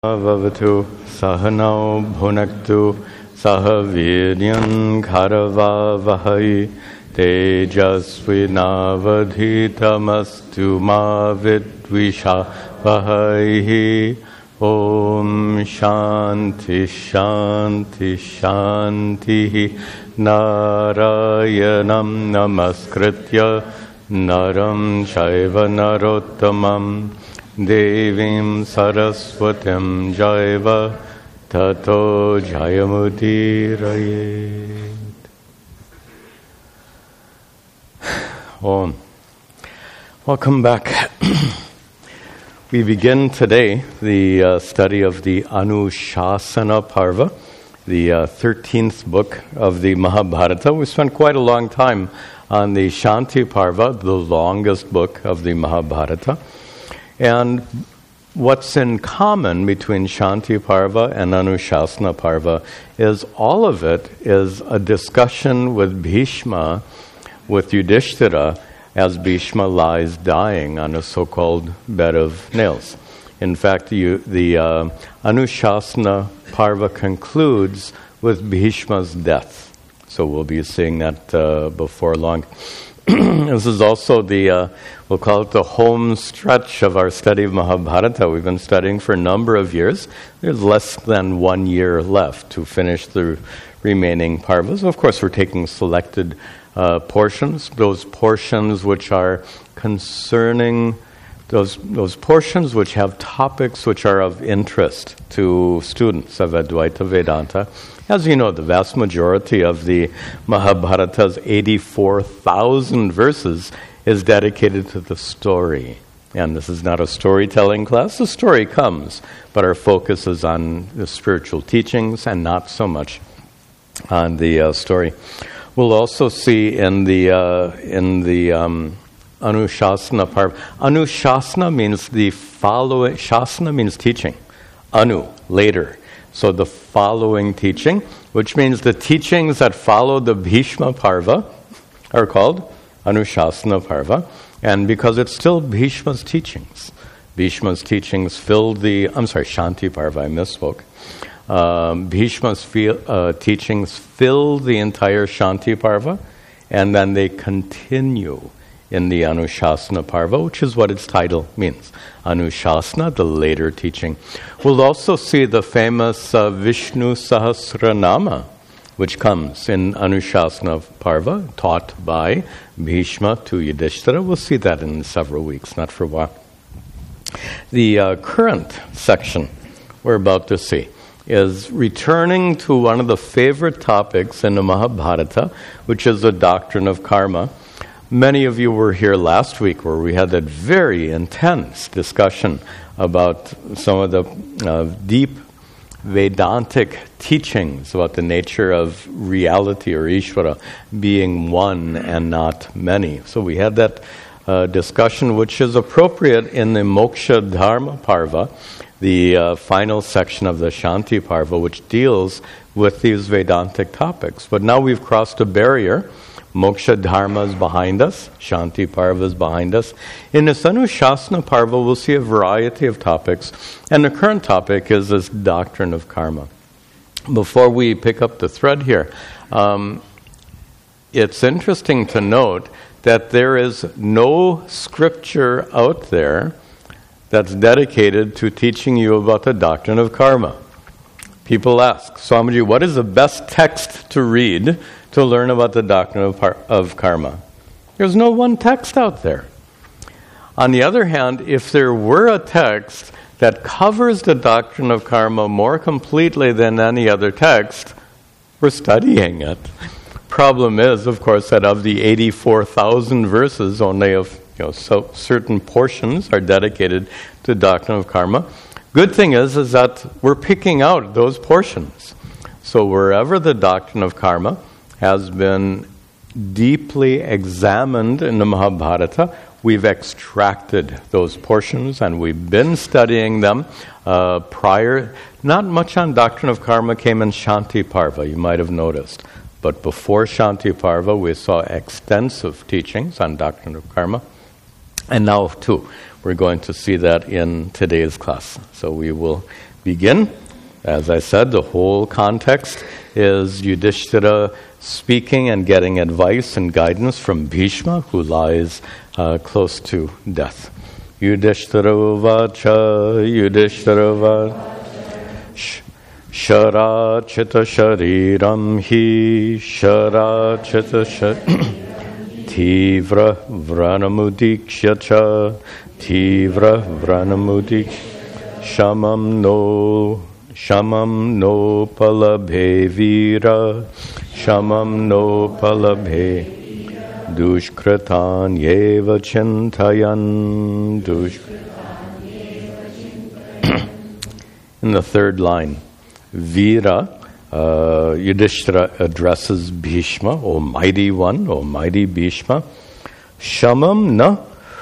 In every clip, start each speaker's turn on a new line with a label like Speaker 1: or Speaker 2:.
Speaker 1: Vavatu Sahanau Bhunaktu Sahaviryam Karavavahai Tejasvinavadhitamastu ma vidvishavahai. Om Shanti Shanti Shanti. Narayanam Namaskritya Naram Shaiva Narottamam Devim Saraswatim Jaiva Tato Jayamudirayet. Om. Welcome back. We begin today the study of the Anushasana Parva, the 13th book of the Mahabharata. We spent quite a long time on the Shanti Parva, the longest book of the Mahabharata. And what's in common between Shanti Parva and Anushasana Parva is all of it is a discussion with Bhishma, with Yudhishthira, as Bhishma lies dying on a so-called bed of nails. In fact, the Anushasana Parva concludes with Bhishma's death. So we'll be seeing that before long. This is also we'll call it the home stretch of our study of Mahabharata. We've been studying for a number of years. There's less than 1 year left to finish the remaining parvas. Of course, we're taking selected portions, those portions which are concerning, those portions which have topics which are of interest to students of Advaita Vedanta. As you know, the vast majority of the Mahabharata's 84,000 verses is dedicated to the story. And this is not a storytelling class. The story comes, but our focus is on the spiritual teachings and not so much on the story. We'll also see in the Anushasana Parva. Anushasana means the following. Shasana means teaching. Anu, later. So the following teaching, which means the teachings that follow the Bhishma Parva are called Anushasana Parva. And because it's still Bhishma's teachings filled the, Shanti Parva, I misspoke. Bhishma's teachings fill the entire Shanti Parva, and then they continue in the Anushasana Parva, which is what its title means. Anushasana, the later teaching. We'll also see the famous Vishnu Sahasranama, which comes in Anushasana Parva, taught by Bhishma to Yudhishthira. We'll see that in several weeks, not for a while. The current section we're about to see is returning to one of the favorite topics in the Mahabharata, which is the doctrine of karma. Many of you were here last week where we had that very intense discussion about some of the deep Vedantic teachings about the nature of reality or Ishvara being one and not many. So we had that discussion, which is appropriate in the Moksha Dharma Parva, the final section of the Shanti Parva, which deals with these Vedantic topics. But now we've crossed a barrier. Moksha Dharma is behind us. Shanti Parva is behind us. In this Anushasana Parva, we'll see a variety of topics. And the current topic is this doctrine of karma. Before we pick up the thread here, it's interesting to note that there is no scripture out there that's dedicated to teaching you about the doctrine of karma. People ask, Swamiji, what is the best text to read to learn about the doctrine of karma? There's no one text out there. On the other hand, if there were a text that covers the doctrine of karma more completely than any other text, we're studying it. Problem is, of course, that of the 84,000 verses, only certain portions are dedicated to the doctrine of karma. Good thing is that we're picking out those portions. So wherever the doctrine of karma has been deeply examined in the Mahabharata, we've extracted those portions and we've been studying them prior. Not much on doctrine of karma came in Shanti Parva, you might have noticed. But before Shanti Parva, we saw extensive teachings on doctrine of karma. And now, too, we're going to see that in today's class. So we will begin. As I said, the whole context is Yudhishthira speaking and getting advice and guidance from Bhishma, who lies close to death. Yudhishthira vacha, Yudhishthira vacha, Sharachita shariram hi, Sharachita Tivra vranamudiksha cha, Tivra vranamudiksha, Shamam no palabhe vira, Shamam no palabhe, Dushkratan yeva chintayan, In the third line, Vira, Yudhishthira addresses Bhishma, O mighty one, O mighty Bhishma, Shamam na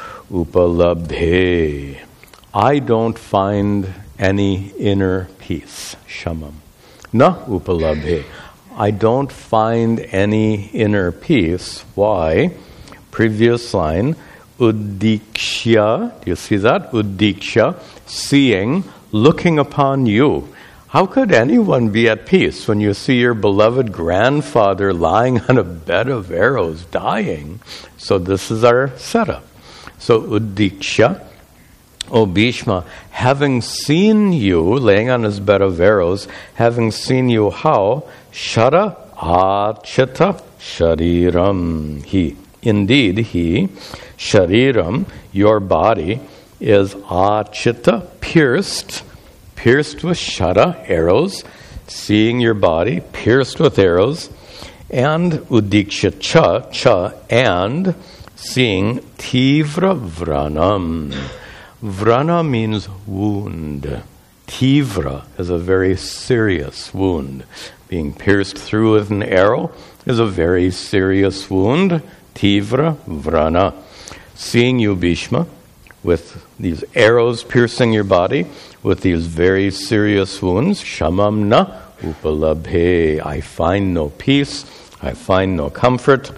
Speaker 1: upalabhe. I don't find any inner peace. Shamam. Na upalabhe. I don't find any inner peace. Why? Previous line, Uddiksha. Do you see that? Uddiksha, seeing, looking upon you. How could anyone be at peace when you see your beloved grandfather lying on a bed of arrows, dying? So this is our setup. So Uddiksha, O Bhishma, having seen you laying on his bed of arrows, having seen you how? Shara achita shariram he. Indeed, he, shariram, your body, is achita, pierced with shara, arrows, seeing your body, pierced with arrows, and udiksha cha, and seeing tivra vranam. Vrana means wound. Tivra is a very serious wound. Being pierced through with an arrow is a very serious wound. Tivra vrana. Seeing you, Bhishma, with these arrows piercing your body, with these very serious wounds, shamam na upalabhe. I find no peace, I find no comfort.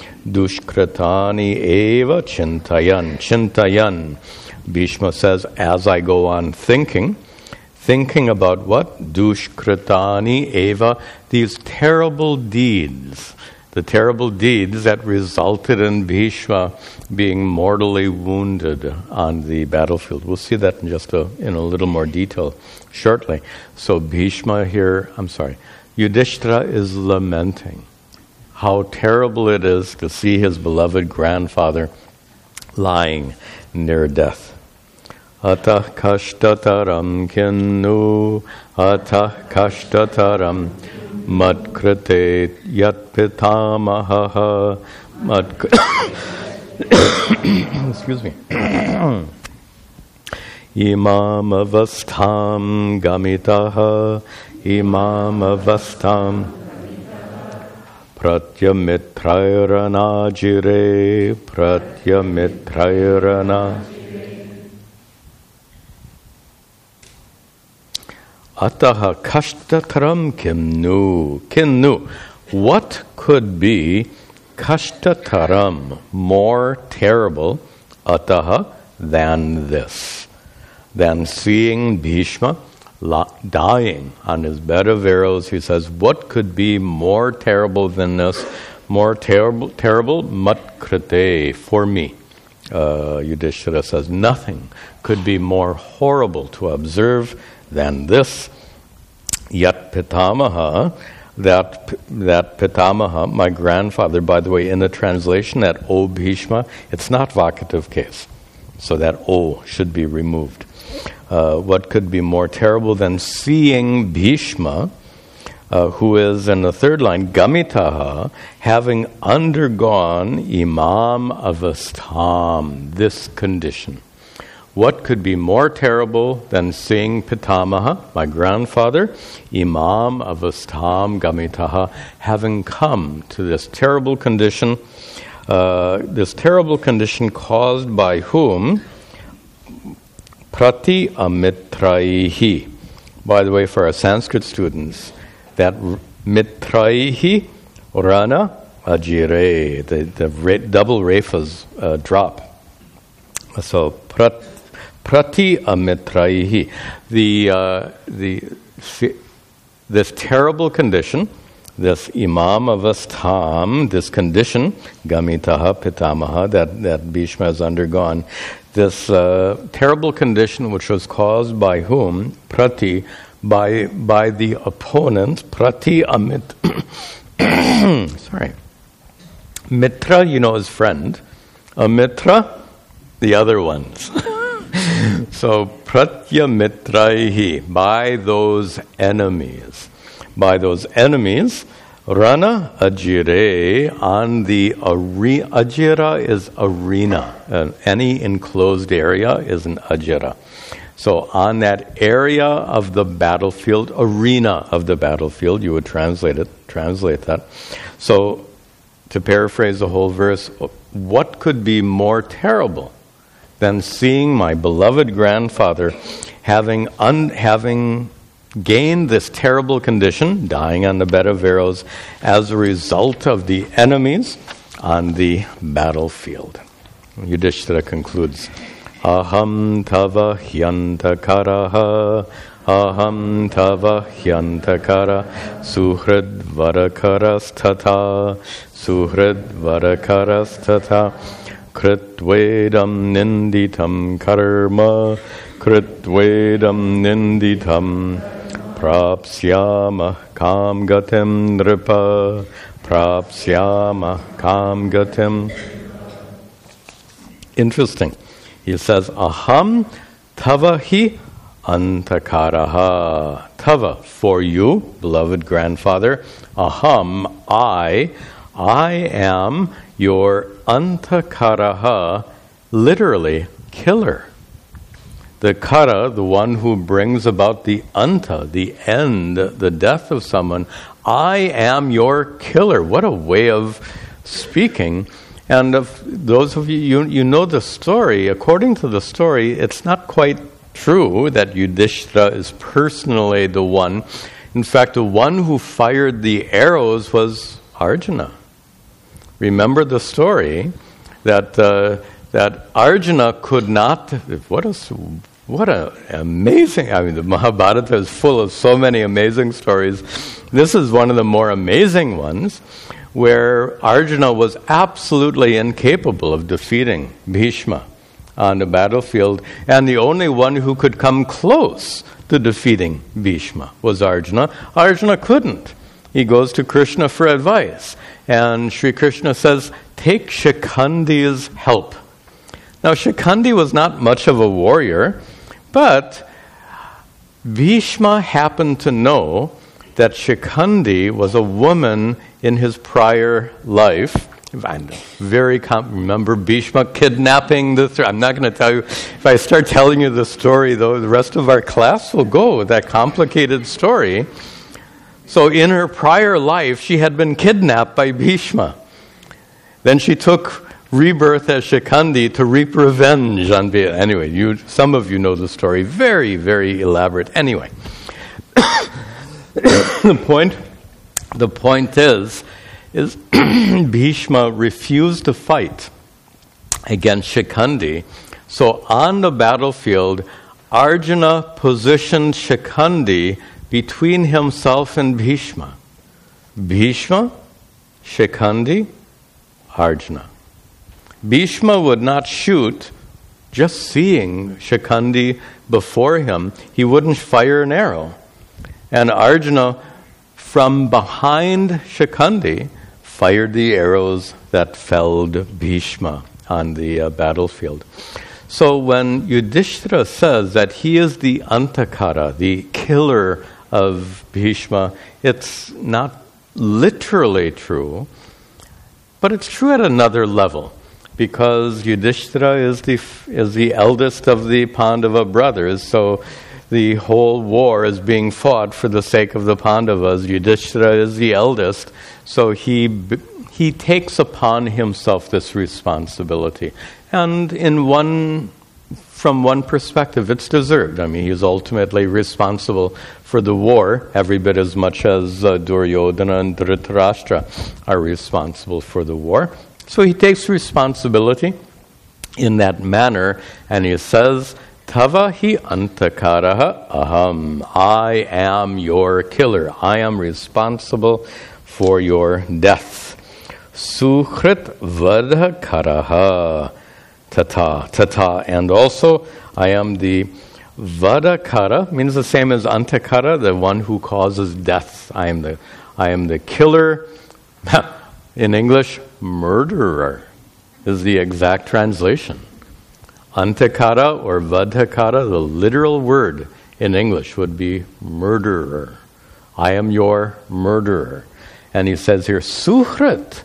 Speaker 1: Dushkritani eva chintayan. Chintayan. Bhishma says, as I go on thinking about what? Dushkritani eva, these terrible deeds. The terrible deeds that resulted in Bhishma being mortally wounded on the battlefield. We'll see that in a little more detail shortly. So Bhishma here, Yudhishthira is lamenting how terrible it is to see his beloved grandfather lying near death. Atah kashtataram kinnu, atah kashtataram matkrate yat pitamaha excuse me. Imam avastham gamitaha, imam avastham pratyamitrayrana jire, pratyamitrayrana. Ataha kashtataram kinnu. What could be kashtataram, more terrible, ataha, than this? Than seeing Bhishma dying on his bed of arrows. He says, what could be more terrible than this? More terrible, matkrate, for me. Yudhishthira says, nothing could be more horrible to observe than this. Yat pitamaha, that pitamaha, my grandfather, by the way, in the translation, that O Bhishma, it's not vocative case. So that O should be removed. What could be more terrible than seeing Bhishma, who is, in the third line, gamitaha, having undergone imam avastham, this condition. What could be more terrible than seeing Pitamaha, my grandfather, imam avastham gamitaha, having come to this terrible condition caused by whom? Prati amitraihi. By the way, for our Sanskrit students, that mitraihi, rana, ajire, the double refas drop. So Prati amitraihi. This terrible condition, this imam avastham, this condition, gamitaha pitamaha, that Bhishma has undergone, this terrible condition which was caused by whom? Prati, by the opponent, Prati amit. Sorry. Mitra, is friend. Amitra, the other ones. So, Pratya mitraihi, by those enemies. By those enemies, Rana ajire, on the arena. Ajira is arena. Any enclosed area is an ajira. So on that area of the battlefield, arena of the battlefield, you would translate that. So to paraphrase the whole verse, what could be more terrible than seeing my beloved grandfather having gained this terrible condition, dying on the bed of arrows, as a result of the enemies on the battlefield? Yudhishthira concludes, Aham tava hyantakaraha, aham tava hyantakara, suhrid varakarastata, kritvedam ninditam karma, kritvedam ninditam prapsyama kam gatim nripa, prapsyama kam gatim. Interesting. He says, aham tava hi antakaraha. Tava, for you, beloved grandfather. Aham, I am your antakaraha, literally killer. The kara, the one who brings about the anta, the end, the death of someone. I am your killer. What a way of speaking. And of those of you know the story. According to the story, it's not quite true that Yudhishthira is personally the one. In fact, the one who fired the arrows was Arjuna. Remember the story that Arjuna could not. What an amazing! I mean, the Mahabharata is full of so many amazing stories. This is one of the more amazing ones, where Arjuna was absolutely incapable of defeating Bhishma on the battlefield, and the only one who could come close to defeating Bhishma was Arjuna. Arjuna couldn't. He goes to Krishna for advice, and Sri Krishna says, take Shikandi's help. Now, Shikandi was not much of a warrior, but Bhishma happened to know that Shikandi was a woman in his prior life. Remember Bhishma kidnapping I'm not going to tell you. If I start telling you the story, though, the rest of our class will go with that complicated story. So in her prior life, she had been kidnapped by Bhishma. Then she took rebirth as Shikandi to reap revenge on Bhishma. Anyway, some of you know the story. Very, very elaborate. Anyway. The point is Bhishma refused to fight against Shikandi. So on the battlefield, Arjuna positioned Shikandi between himself and Bhishma. Bhishma, Shikandi, Arjuna. Bhishma would not shoot just seeing Shikandi before him. He wouldn't fire an arrow. And Arjuna, from behind Shikandi, fired the arrows that felled Bhishma on the battlefield. So when Yudhishthira says that he is the Antakara, the killer of Bhishma, it's not literally true, but it's true at another level, because Yudhishthira is the eldest of the Pandava brothers, so the whole war is being fought for the sake of the Pandavas. Yudhishthira is the eldest, so he takes upon himself this responsibility. And from one perspective, it's deserved. I mean, he's ultimately responsible for the war every bit as much as Duryodhana and Dhritarashtra are responsible for the war. So he takes responsibility in that manner, and he says Tava hi antakaraha aham. I am your killer. I am responsible for your death. Sukhrit vadha karaha tata. And also, I am the vadakara, means the same as antakara, the one who causes death. I am the killer. In English, murderer is the exact translation. Antakara or vadhakara, the literal word in English would be murderer. I am your murderer. And he says here, suhrit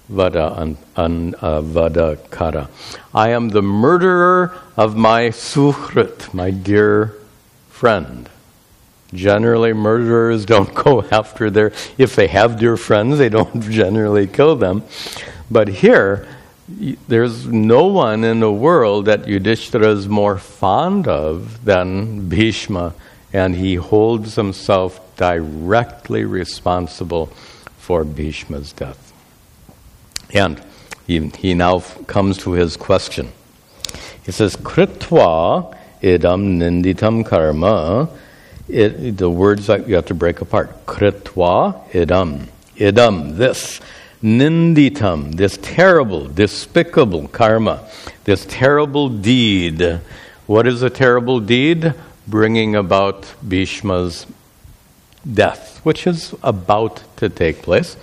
Speaker 1: vadakara. I am the murderer of my suhrit, my dear friend. Generally, murderers don't go after if they have dear friends, they don't generally kill them. But here, there's no one in the world that Yudhishthira is more fond of than Bhishma, and he holds himself directly responsible for Bhishma's death. And he now comes to his question. He says, Kritva idam ninditam karma. The words that you have to break apart. Kritva idam. Idam, this. Ninditam, this terrible, despicable karma. This terrible deed. What is a terrible deed? Bringing about Bhishma's death, which is about to take place.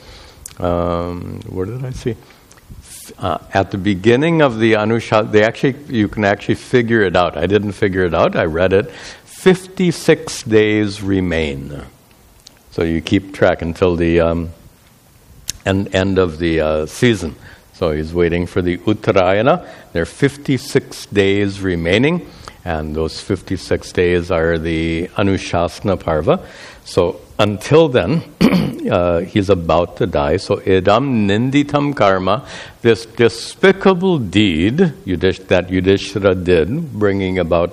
Speaker 1: Where did I see? At the beginning of the Anushasana, you can actually figure it out. I didn't figure it out. I read it. 56 days remain. So you keep track until the end of the season. So he's waiting for the Uttarayana. There are 56 days remaining, and those 56 days are the Anushasana Parva. So until then, he's about to die. So idam ninditam karma, this despicable deed that Yudhishthira did, bringing about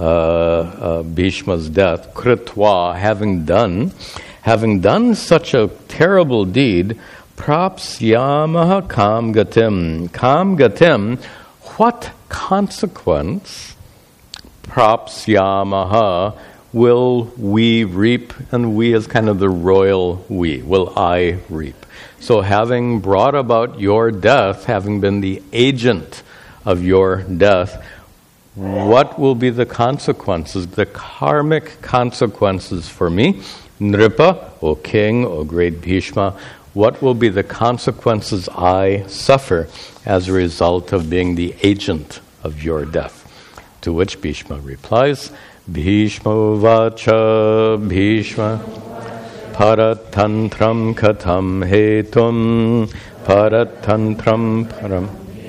Speaker 1: Bhishma's death, kritva, having done such a terrible deed, prapsyamaha kam gatim. Kam gatim, what consequence, prapsyamaha, will we reap? And we is kind of the royal we. Will I reap? So having brought about your death, having been the agent of your death, what will be the consequences, the karmic consequences for me? Nripa, O king, O great Bhishma, what will be the consequences I suffer as a result of being the agent of your death? To which Bhishma replies, Bhishma vacha Bhishma paratantram katam hetum paratantram param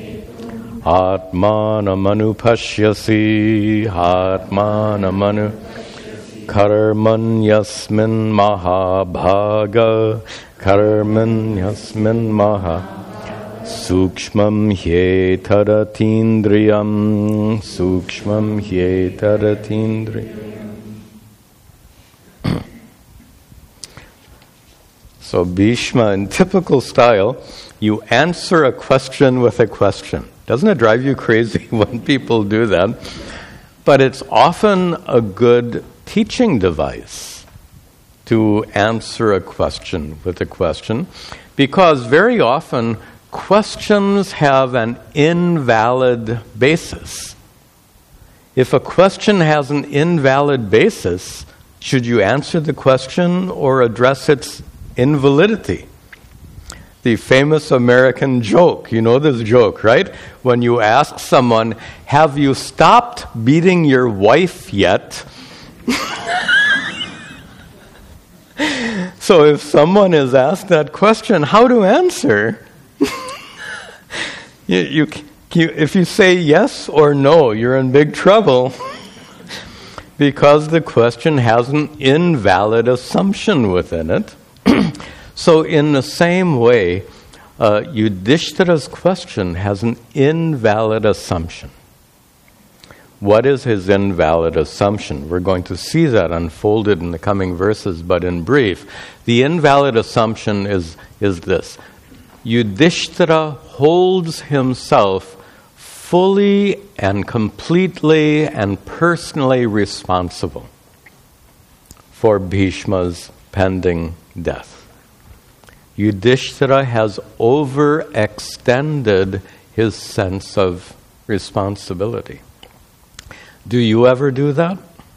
Speaker 1: atmanam anupashyasi atmanam karman yasmin mahabhaga karman yasmin maha Sukshmam hyetaratindriyam Sukshmam hyetaratindriyam. So Bhishma, in typical style, you answer a question with a question. Doesn't it drive you crazy when people do that? But it's often a good teaching device to answer a question with a question, because very often questions have an invalid basis. If a question has an invalid basis, should you answer the question or address its invalidity? The famous American joke, you know this joke, right? When you ask someone, have you stopped beating your wife yet? So if someone is asked that question, how to answer? If you say yes or no, you're in big trouble because the question has an invalid assumption within it. So in the same way, Yudhishthira's question has an invalid assumption. What is his invalid assumption? We're going to see that unfolded in the coming verses, but in brief, the invalid assumption is this. Yudhishthira holds himself fully and completely and personally responsible for Bhishma's pending death. Yudhishthira has overextended his sense of responsibility. Do you ever do that?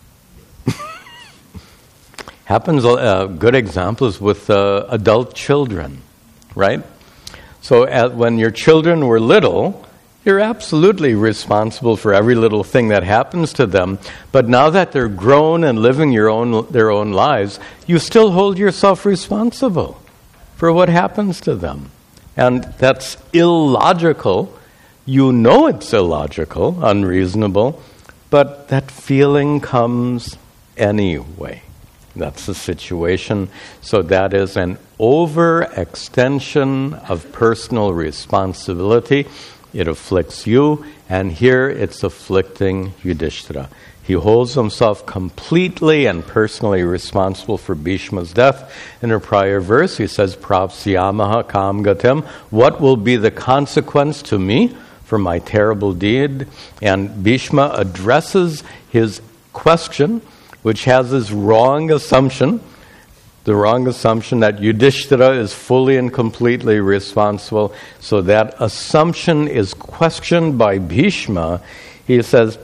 Speaker 1: Happens, a good example is with adult children, right? So when your children were little, you're absolutely responsible for every little thing that happens to them. But now that they're grown and living their own lives, you still hold yourself responsible for what happens to them. And that's illogical. You know it's illogical, unreasonable, but that feeling comes anyway. That's the situation. So that is an overextension of personal responsibility. It afflicts you, and here it's afflicting Yudhishthira. He holds himself completely and personally responsible for Bhishma's death. In a prior verse, he says, Prapsyamaha kam gatim. What will be the consequence to me for my terrible deed? And Bhishma addresses his question, which has this wrong assumption, the wrong assumption that Yudhishthira is fully and completely responsible. So that assumption is questioned by Bhishma. He says,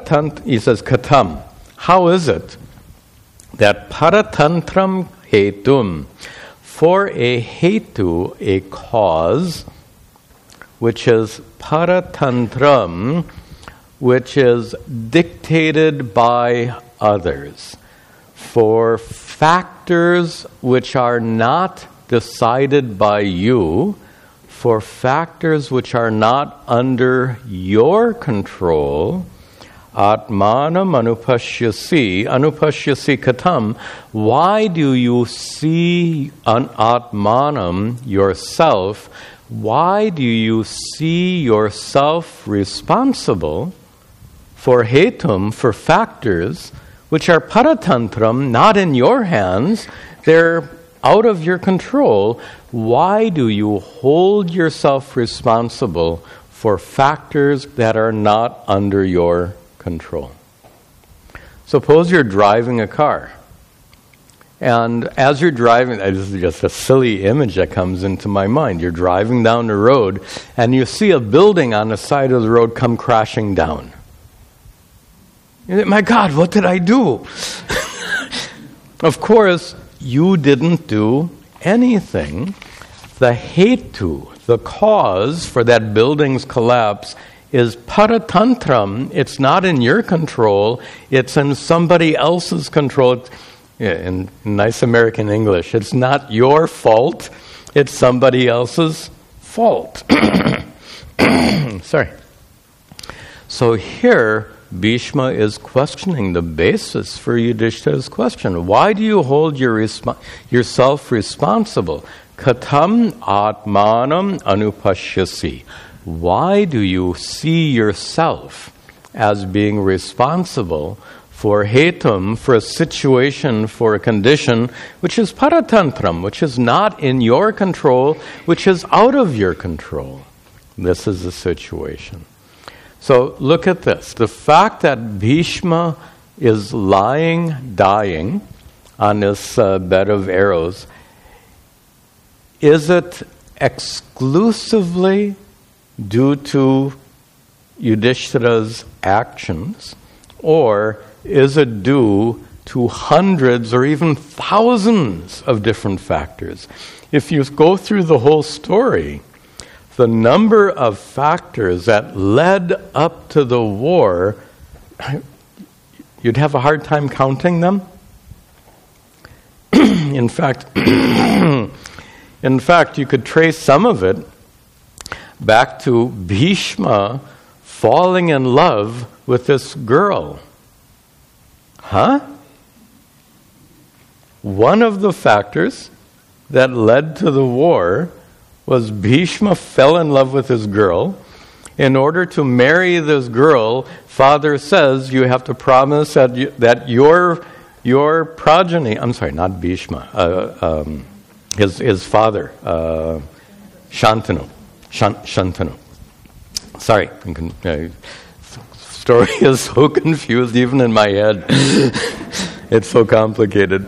Speaker 1: Katam, how is it that paratantram hetum, for a hetu, a cause, which is paratantram, which is dictated by others, for factors which are not decided by you, for factors which are not under your control, atmanam anupashyasi katam, why do you see atmanam, yourself, why do you see yourself responsible for hetum, for factors which are paratantram, not in your hands, they're out of your control? Why do you hold yourself responsible for factors that are not under your control? Suppose you're driving a car, and as you're driving, this is just a silly image that comes into my mind. You're driving down the road, and you see a building on the side of the road come crashing down. My God, what did I do? Of course, you didn't do anything. The hetu, the cause for that building's collapse, is paratantram. It's not in your control. It's in somebody else's control. In nice American English, it's not your fault. It's somebody else's fault. Sorry. So here, Bhishma is questioning the basis for Yudhishthira's question. Why do you hold yourself responsible? Katam atmanam anupashyasi. Why do you see yourself as being responsible for hetum, for a situation, for a condition which is paratantram, which is not in your control, which is out of your control? This is the situation. So look at this. The fact that Bhishma is dying on this bed of arrows, is it exclusively due to Yudhishthira's actions, or is it due to hundreds or even thousands of different factors? If you go through the whole story, the number of factors that led up to the war, you'd have a hard time counting them. In fact, you could trace some of it back to Bhishma falling in love with this girl. One of the factors that led to the war was Bhishma fell in love with this girl. In order to marry this girl, father says you have to promise that your progeny, I'm sorry, not Bhishma, his father, Shantanu. Sorry, story is so confused even in my head. It's so complicated.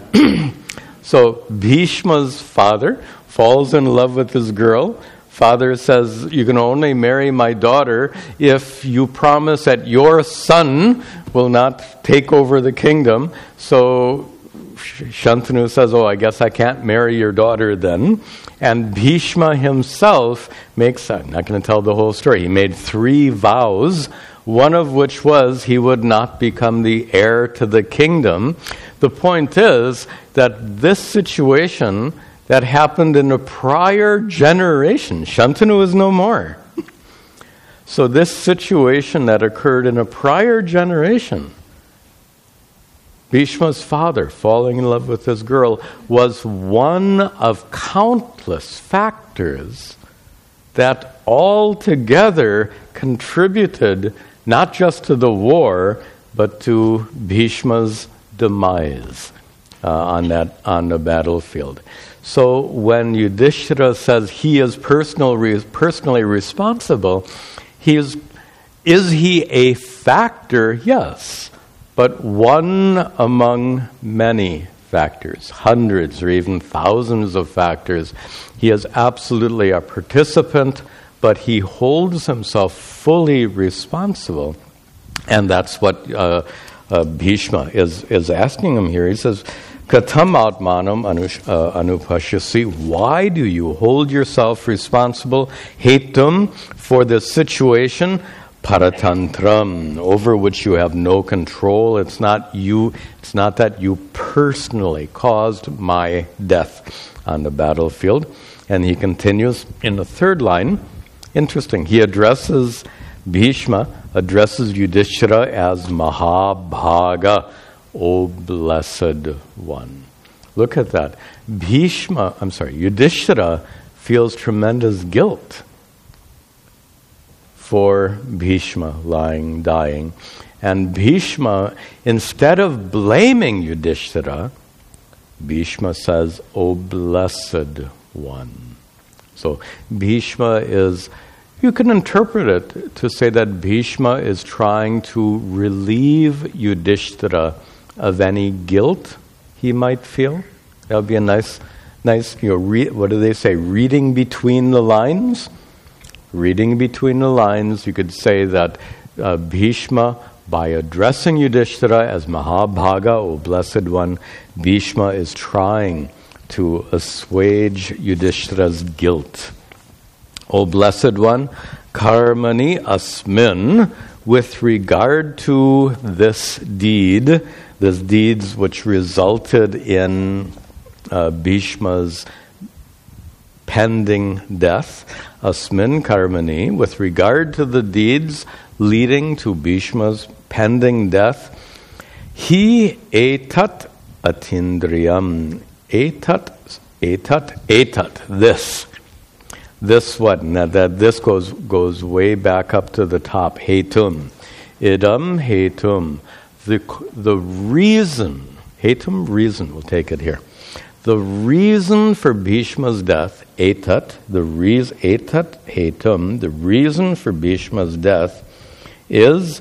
Speaker 1: So Bhishma's father falls in love with his girl. Father says, you can only marry my daughter if you promise that your son will not take over the kingdom. So Shantanu says, I guess I can't marry your daughter then. And Bhishma himself makes, I'm not going to tell the whole story, he made 3 vows, one of which was he would not become the heir to the kingdom. The point is that this situation that happened in a prior generation, Shantanu is no more. So this situation that occurred in a prior generation, Bhishma's father falling in love with his girl, was one of countless factors that altogether contributed not just to the war, but to Bhishma's demise on the battlefield. So when Yudhishthira says he is personally responsible, is he a factor? Yes, but one among many factors, hundreds or even thousands of factors. He is absolutely a participant, but he holds himself fully responsible. And that's what Bhishma is asking him here. He says, Katam atmanam anupashyasi. Why do you hold yourself responsible? Hetum, for the situation, paratantram, over which you have no control. It's not you. It's not that you personally caused my death on the battlefield. And he continues in the 3rd line. Interesting. He addresses Bhishma, addresses Yudhishthira as Mahabhaga, O blessed one. Look at that. Yudhishthira feels tremendous guilt for Bhishma dying. And Bhishma, instead of blaming Yudhishthira, Bhishma says, O blessed one. So Bhishma is, you can interpret it to say that Bhishma is trying to relieve Yudhishthira of any guilt he might feel. That would be a nice, what do they say? Reading between the lines. Reading between the lines, you could say that Bhishma, by addressing Yudhishthira as Mahabhaga, O blessed one, Bhishma is trying to assuage Yudhishthira's guilt. O blessed one, karmani asmin, with regard to this deeds which resulted in Bhishma's pending death, asmin karmani, with regard to the deeds leading to Bhishma's pending death, he etat atindriyam, etat, this what? Now that this goes way back up to the top. Hetum. Idam hetum. The reason, hetum, reason, we'll take it here. The reason for Bhishma's death, etat hetum, the reason for Bhishma's death is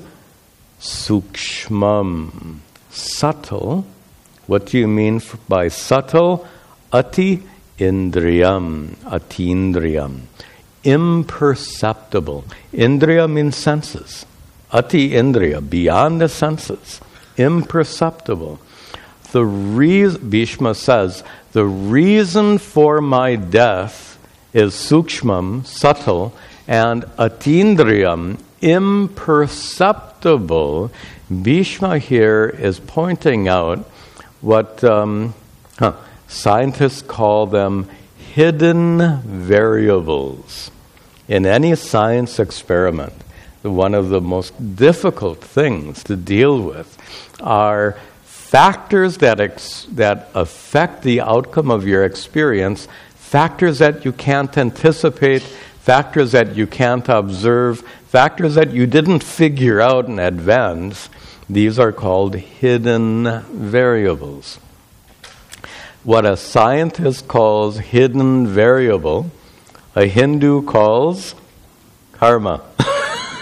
Speaker 1: sukshmam, subtle. What do you mean by subtle? Ati indriyam, atindriyam, imperceptible. Indriya means senses. Ati indriya, beyond the senses, imperceptible. Bhishma says, the reason for my death is sukshmam, subtle, and atindriyam, imperceptible. Bhishma here is pointing out what scientists call them hidden variables. In any science experiment, one of the most difficult things to deal with are factors that affect the outcome of your experience, factors that you can't anticipate, factors that you can't observe, factors that you didn't figure out in advance. These are called hidden variables. What a scientist calls hidden variable, a Hindu calls karma.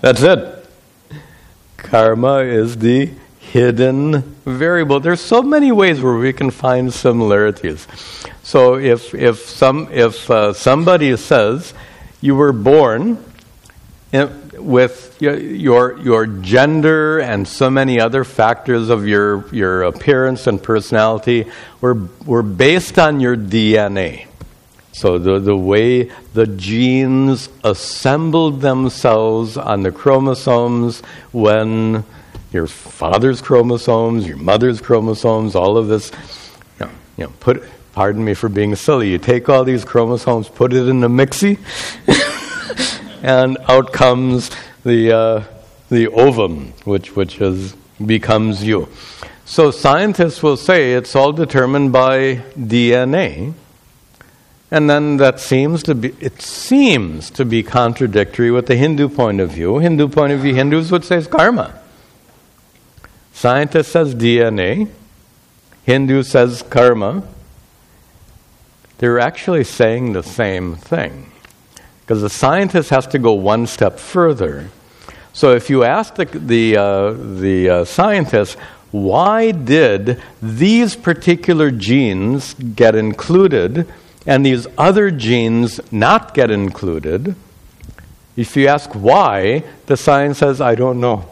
Speaker 1: That's it. Karma is the hidden variable. There's so many ways where we can find similarities. So if somebody says you were born with your gender and so many other factors of your appearance and personality were based on your DNA. So the way the genes assembled themselves on the chromosomes when your father's chromosomes, your mother's chromosomes, all of this, pardon me for being silly, you take all these chromosomes, put it in a mixie, and out comes the ovum, which becomes you. So scientists will say it's all determined by DNA, and then that seems to be contradictory with the Hindu point of view. Hindus would say it's karma. Scientist says DNA, Hindu says karma. They're actually saying the same thing. Because the scientist has to go one step further. So if you ask the scientist, why did these particular genes get included and these other genes not get included? If you ask why, the science says, I don't know.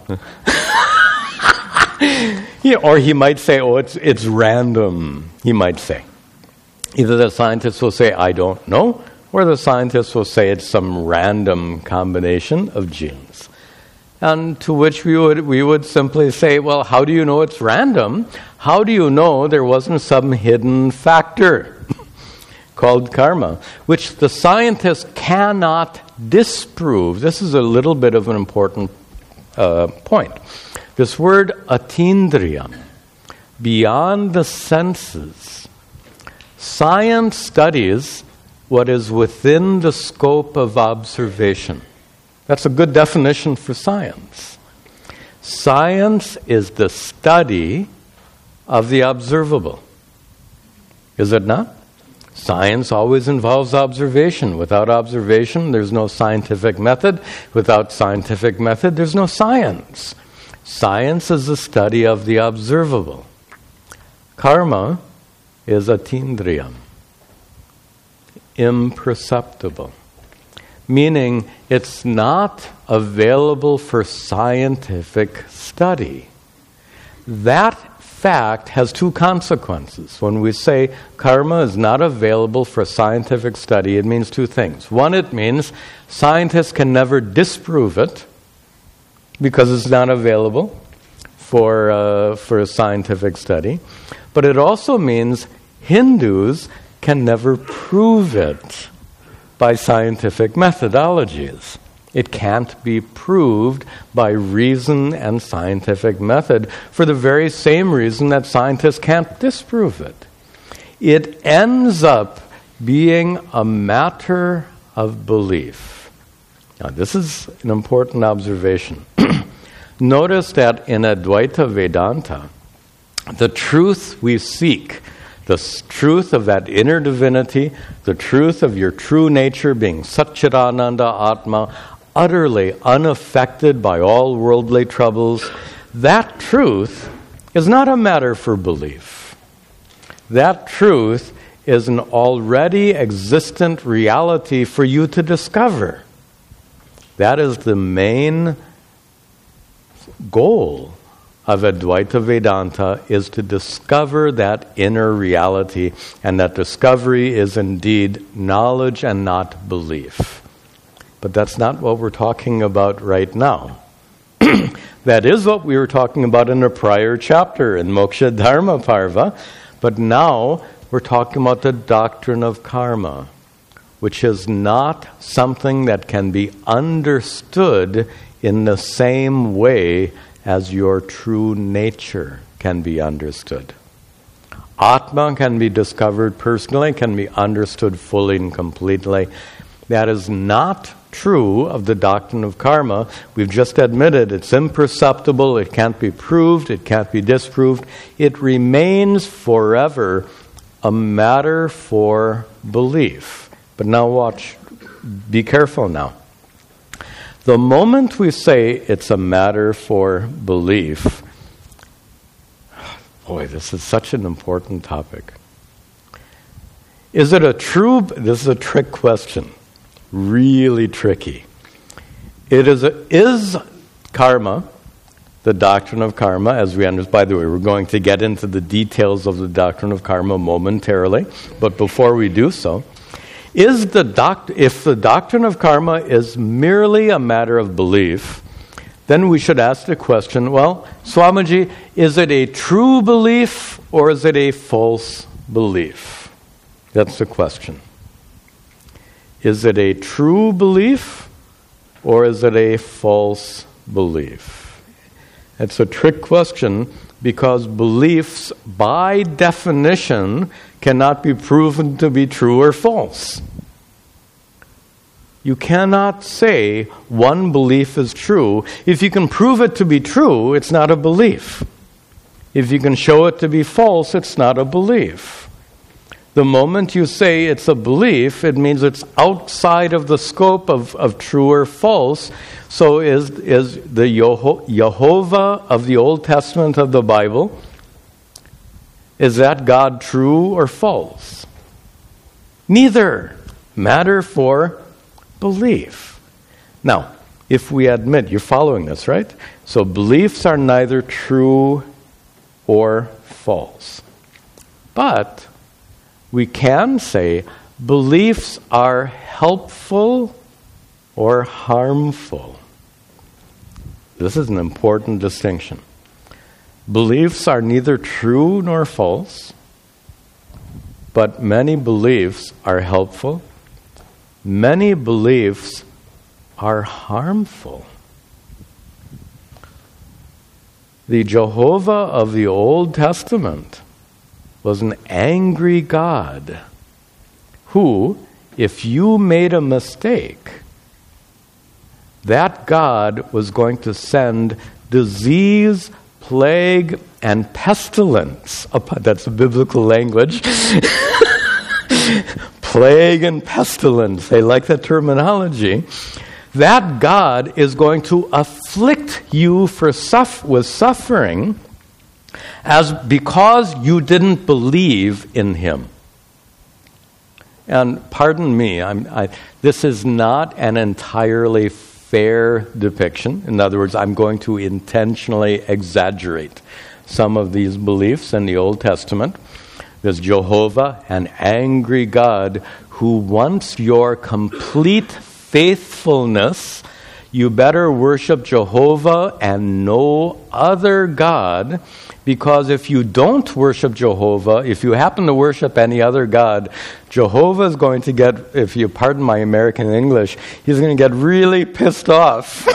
Speaker 1: Or he might say, it's random, he might say. Either the scientist will say, I don't know, or the scientists will say it's some random combination of genes. And to which we would simply say, well, how do you know it's random? How do you know there wasn't some hidden factor called karma, which the scientists cannot disprove? This is a little bit of an important point. This word atindriyam, beyond the senses, science studies what is within the scope of observation. That's a good definition for science. Science is the study of the observable. Is it not? Science always involves observation. Without observation, there's no scientific method. Without scientific method, there's no science. Science is the study of the observable. Karma is atindriyam, imperceptible, meaning it's not available for scientific study. That fact has two consequences. When we say karma is not available for scientific study, it means two things. One, it means scientists can never disprove it because it's not available for scientific study. But it also means Hindus can never prove it by scientific methodologies. It can't be proved by reason and scientific method for the very same reason that scientists can't disprove it. It ends up being a matter of belief. Now, this is an important observation. Notice that in Advaita Vedanta, the truth we seek, the truth of that inner divinity, the truth of your true nature being Satchidananda Atma, utterly unaffected by all worldly troubles, that truth is not a matter for belief. That truth is an already existent reality for you to discover. That is the main goal of Advaita Vedanta, is to discover that inner reality, and that discovery is indeed knowledge and not belief. But that's not what we're talking about right now. That is what we were talking about in a prior chapter in Moksha Dharma Parva, but now we're talking about the doctrine of karma, which is not something that can be understood in the same way as your true nature can be understood. Atma can be discovered personally, can be understood fully and completely. That is not true of the doctrine of karma. We've just admitted it's imperceptible, it can't be proved, it can't be disproved. It remains forever a matter for belief. But now watch, be careful now. The moment we say it's a matter for belief, boy, this is such an important topic. Is it a true, this is a trick question, really tricky. Is karma, the doctrine of karma, as we understand, by the way, we're going to get into the details of the doctrine of karma momentarily, but before we do so, if the doctrine of karma is merely a matter of belief, then we should ask the question, well, Swamiji, is it a true belief or is it a false belief? That's the question. Is it a true belief or is it a false belief? It's a trick question because beliefs, by definition, cannot be proven to be true or false. You cannot say one belief is true. If you can prove it to be true, it's not a belief. If you can show it to be false, it's not a belief. The moment you say it's a belief, it means it's outside of the scope of true or false. So is the Jehovah of the Old Testament of the Bible, is that God true or false? Neither. Matter for belief. Now, if we admit, you're following this, right? So beliefs are neither true or false. But we can say beliefs are helpful or harmful. This is an important distinction. Beliefs are neither true nor false, but many beliefs are helpful. Many beliefs are harmful. The Jehovah of the Old Testament was an angry God who, if you made a mistake, that God was going to send disease, plague, and pestilence. That's biblical language. Plague and pestilence. They like that terminology. That God is going to afflict you with suffering because you didn't believe in Him. And pardon me, this is not an entirely fair depiction. In other words, I'm going to intentionally exaggerate some of these beliefs in the Old Testament. There's Jehovah, an angry God who wants your complete faithfulness. You better worship Jehovah and no other God, because if you don't worship Jehovah, if you happen to worship any other God, Jehovah is going to get, if you pardon my American English, he's going to get really pissed off.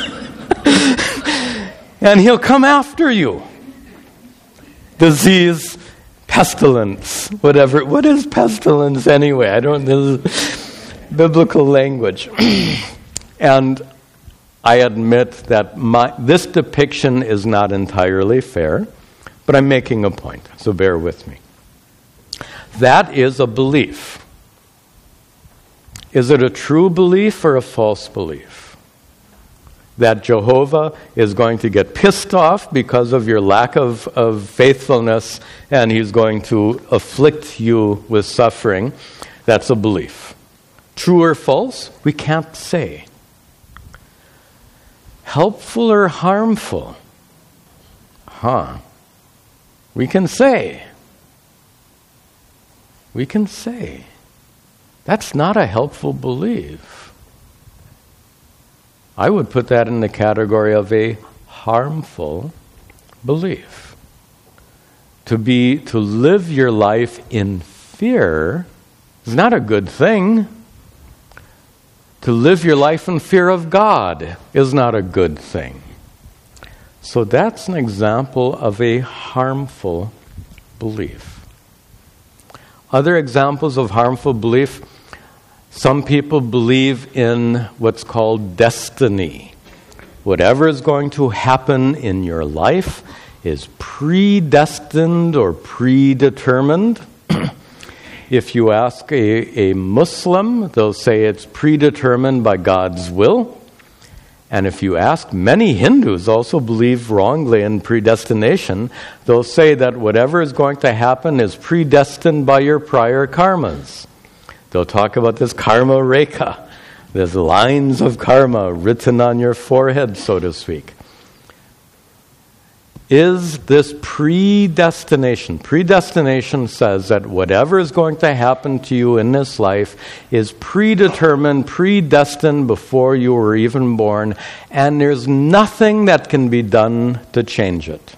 Speaker 1: And he'll come after you. Disease, pestilence, whatever. What is pestilence anyway? This is biblical language. And I admit that this depiction is not entirely fair, but I'm making a point, so bear with me. That is a belief. Is it a true belief or a false belief? That Jehovah is going to get pissed off because of your lack of faithfulness, and he's going to afflict you with suffering. That's a belief. True or false? We can't say. Helpful or harmful? We can say. We can say. That's not a helpful belief. I would put that in the category of a harmful belief. To live your life in fear is not a good thing. To live your life in fear of God is not a good thing. So that's an example of a harmful belief. Other examples of harmful belief, some people believe in what's called destiny. Whatever is going to happen in your life is predestined or predetermined. If you ask a Muslim, they'll say it's predetermined by God's will. And if you ask, many Hindus also believe wrongly in predestination. They'll say that whatever is going to happen is predestined by your prior karmas. They'll talk about this karma rekha. There's lines of karma written on your forehead, so to speak. Is this predestination? Predestination says that whatever is going to happen to you in this life is predetermined, predestined before you were even born, and there's nothing that can be done to change it.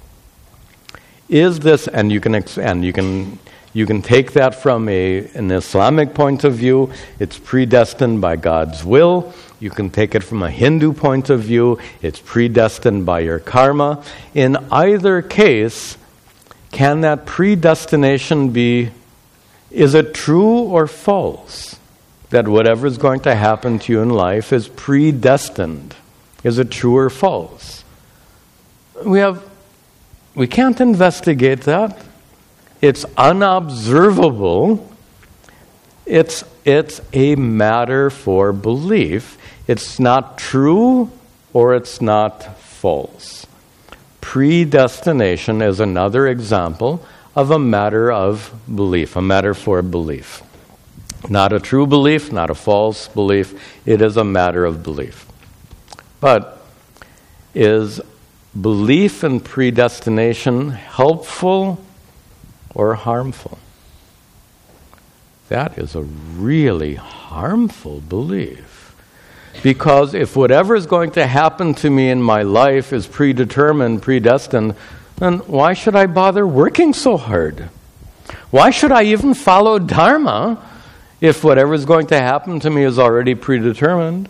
Speaker 1: Is this, and you can take that from an Islamic point of view, it's predestined by God's will. You can take it from a Hindu point of view, it's predestined by your karma. In either case, can that predestination be, is it true or false? That whatever is going to happen to you in life is predestined. Is it true or false? We can't investigate that. It's unobservable. It's a matter for belief. It's not true or it's not false. Predestination is another example of a matter of belief, a matter for belief. Not a true belief, not a false belief. It is a matter of belief. But is belief in predestination helpful or harmful? That is a really harmful belief. Because if whatever is going to happen to me in my life is predetermined, predestined, then why should I bother working so hard? Why should I even follow Dharma if whatever is going to happen to me is already predetermined?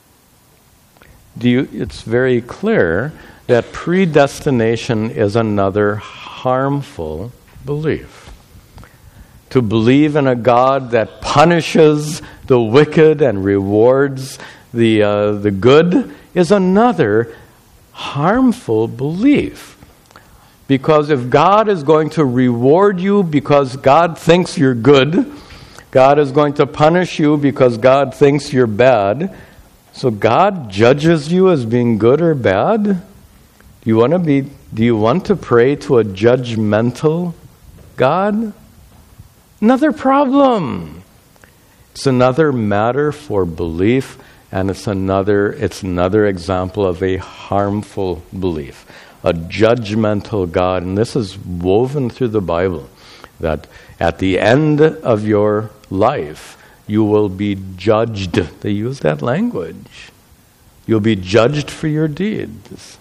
Speaker 1: It's very clear that predestination is another harmful belief. To believe in a God that punishes the wicked and rewards the good is another harmful belief. Because if God is going to reward you because God thinks you're good, God is going to punish you because God thinks you're bad, so God judges you as being good or bad? Do you want to pray to a judgmental God? Another problem. It's another matter for belief, and it's another example of a harmful belief. A judgmental God, and this is woven through the Bible, that at the end of your life, you will be judged. They use that language. You'll be judged for your deeds.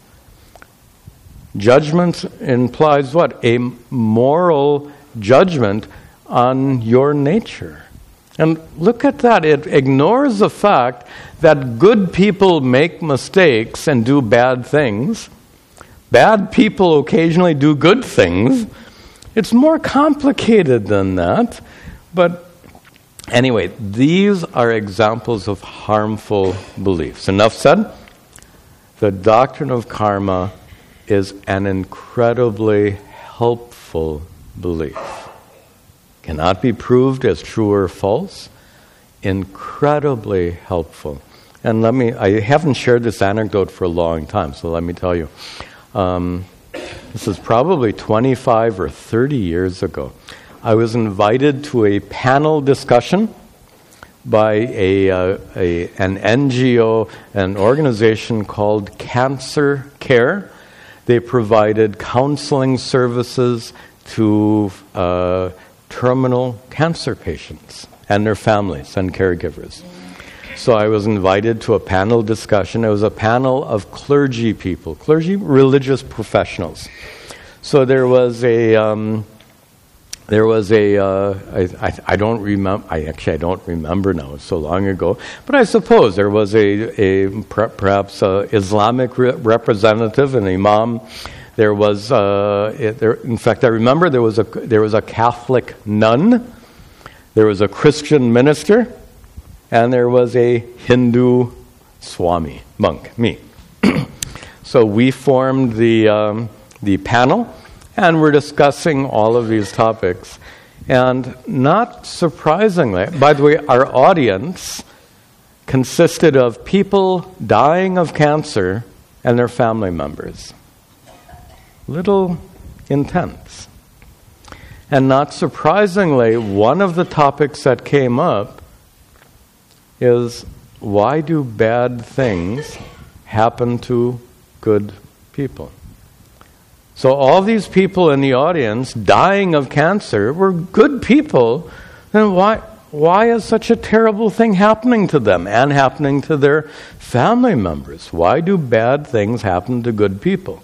Speaker 1: Judgment implies what? A moral judgment on your nature. And look at that. It ignores the fact that good people make mistakes and do bad things. Bad people occasionally do good things. It's more complicated than that. But anyway, these are examples of harmful beliefs. Enough said. The doctrine of karma is an incredibly helpful belief. Cannot be proved as true or false. Incredibly helpful. And I haven't shared this anecdote for a long time, so let me tell you. This is probably 25 or 30 years ago. I was invited to a panel discussion by an NGO, an organization called Cancer Care. They provided counseling services to terminal cancer patients and their families and caregivers. So I was invited to a panel discussion. It was a panel of clergy people, religious professionals. So there was I don't remember. I don't remember now. It's so long ago. But I suppose there was perhaps a Islamic representative, an imam. There was, in fact, I remember there was a Catholic nun, there was a Christian minister, and there was a Hindu Swami, monk, me. So we formed the panel, and we're discussing all of these topics. And not surprisingly, by the way, our audience consisted of people dying of cancer and their family members. Little intense. And not surprisingly, one of the topics that came up is, why do bad things happen to good people? So all these people in the audience dying of cancer were good people, then why is such a terrible thing happening to them and happening to their family members? Why do bad things happen to good people?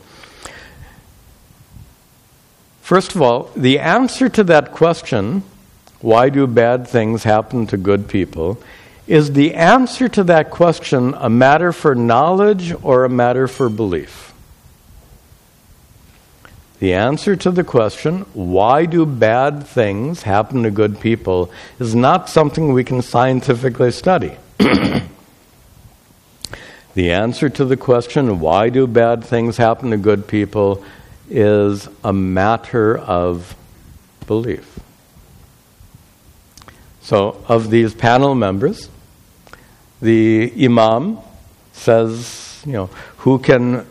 Speaker 1: First of all, the answer to that question, why do bad things happen to good people, is the answer to that question a matter for knowledge or a matter for belief? The answer to the question, why do bad things happen to good people, is not something we can scientifically study. The answer to the question, why do bad things happen to good people, is a matter of belief. So, of these panel members, the Imam says, who can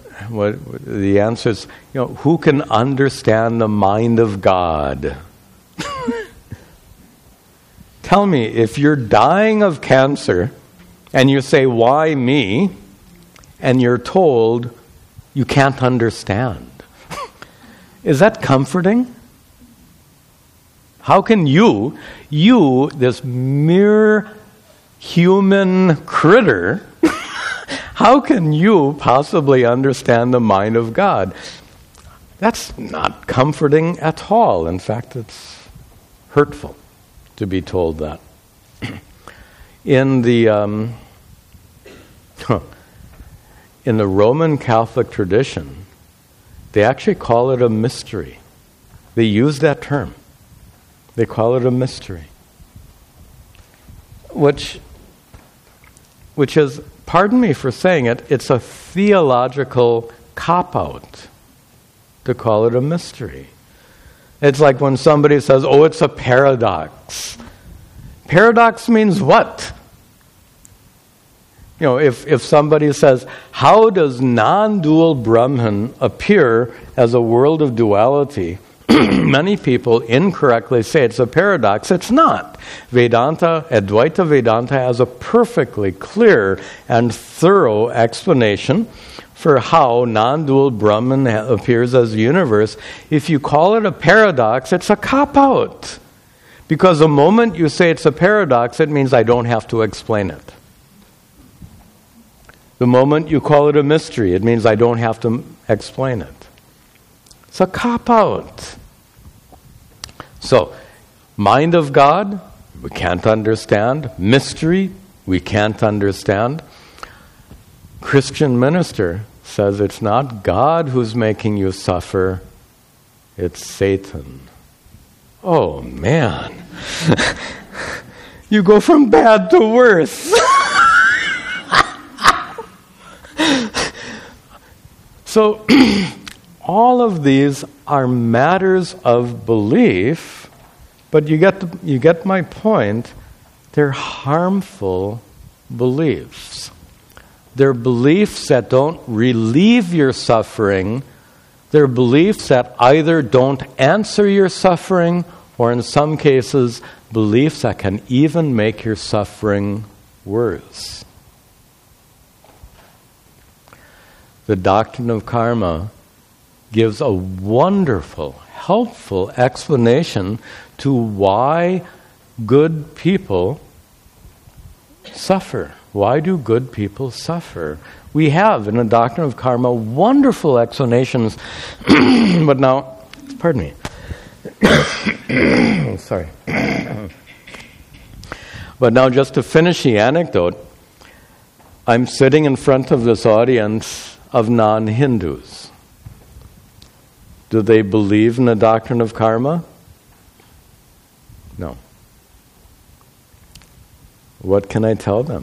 Speaker 1: understand the mind of God? Tell me, if you're dying of cancer and you say, why me? And you're told you can't understand. Is that comforting? How can you, this mere human critter, how can you possibly understand the mind of God? That's not comforting at all. In fact, it's hurtful to be told that. In the Roman Catholic tradition, they actually call it a mystery. They use that term. They call it a mystery. Which is, pardon me for saying it, it's a theological cop-out to call it a mystery. It's like when somebody says, oh, it's a paradox. Paradox means what? If somebody says, how does non-dual Brahman appear as a world of duality? Many people incorrectly say it's a paradox. It's not. Advaita Vedanta has a perfectly clear and thorough explanation for how non-dual Brahman appears as a universe. If you call it a paradox, it's a cop-out. Because the moment you say it's a paradox, it means I don't have to explain it. The moment you call it a mystery, it means I don't have to explain it. It's a cop-out. So, mind of God, we can't understand. Mystery, we can't understand. Christian minister says it's not God who's making you suffer, it's Satan. Oh, man. You go from bad to worse. So, all of these are matters of belief, but you get my point. They're harmful beliefs. They're beliefs that don't relieve your suffering. They're beliefs that either don't answer your suffering, or in some cases, beliefs that can even make your suffering worse. The doctrine of karma gives a wonderful, helpful explanation to why good people suffer. Why do good people suffer? We have, in the doctrine of karma, wonderful explanations. But now, pardon me. Sorry. But now, just to finish the anecdote, I'm sitting in front of this audience of non-Hindus. Do they believe in the doctrine of karma? No. What can I tell them?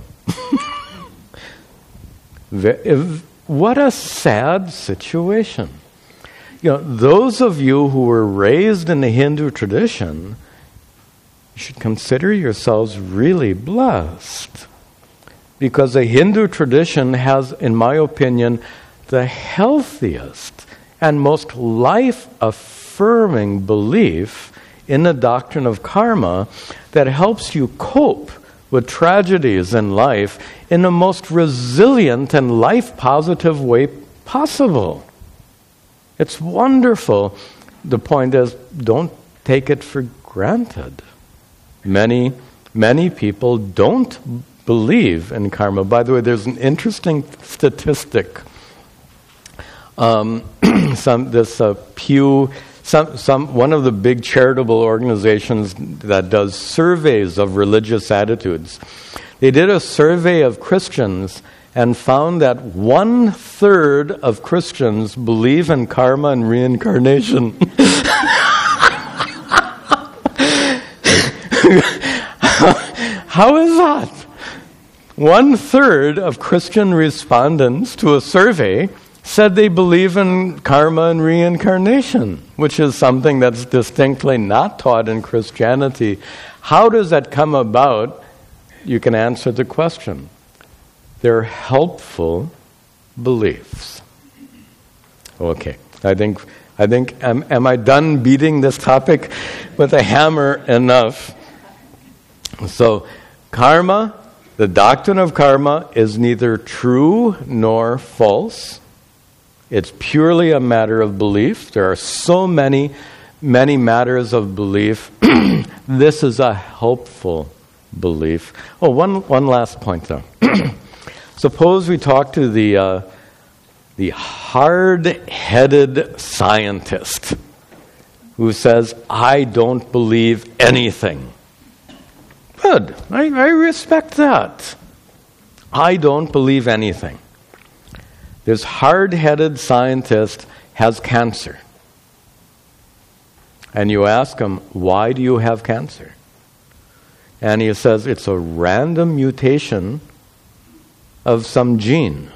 Speaker 1: What a sad situation. Those of you who were raised in the Hindu tradition, you should consider yourselves really blessed. because the Hindu tradition has, in my opinion, the healthiest and most life-affirming belief in the doctrine of karma that helps you cope with tragedies in life in the most resilient and life-positive way possible. It's wonderful. The point is, don't take it for granted. Many people don't believe in karma. By the way, there's an interesting statistic. One of the big charitable organizations that does surveys of religious attitudes, they did a survey of Christians and found that 1/3 of Christians believe in karma and reincarnation. How is that? 1/3 of Christian respondents to a survey said they believe in karma and reincarnation, which is something that's distinctly not taught in Christianity. How does that come about? You can answer the question. They're helpful beliefs. Okay, I think. Am I done beating this topic with a hammer enough? So, karma, the doctrine of karma, is neither true nor false. It's purely a matter of belief. There are so many matters of belief. This is a helpful belief. Oh, one last point, though. Suppose we talk to the hard-headed scientist who says, I don't believe anything. Good. I respect that. I don't believe anything. This hard-headed scientist has cancer. And you ask him, why do you have cancer? And he says, it's a random mutation of some gene.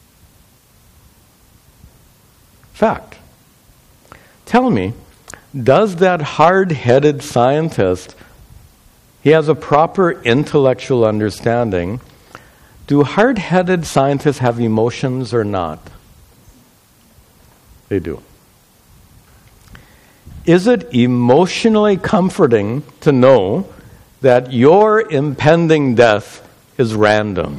Speaker 1: Fact. Tell me, does that hard-headed scientist, he has a proper intellectual understanding, do hard-headed scientists have emotions or not? They do. Is it emotionally comforting to know that your impending death is random?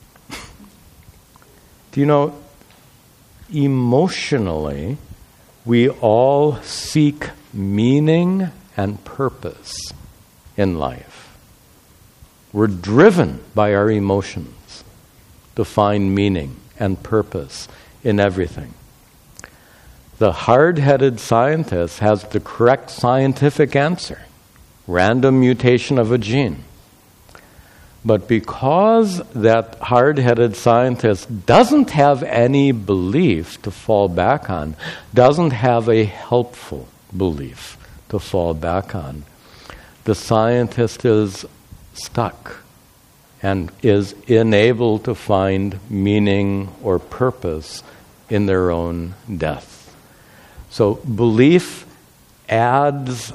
Speaker 1: Do you know, emotionally, we all seek meaning and purpose in life. We're driven by our emotions to find meaning and purpose in everything. The hard-headed scientist has the correct scientific answer. Random mutation of a gene. But because that hard-headed scientist doesn't have any belief to fall back on, doesn't have a helpful belief to fall back on, the scientist is stuck and is unable to find meaning or purpose in their own death. So belief adds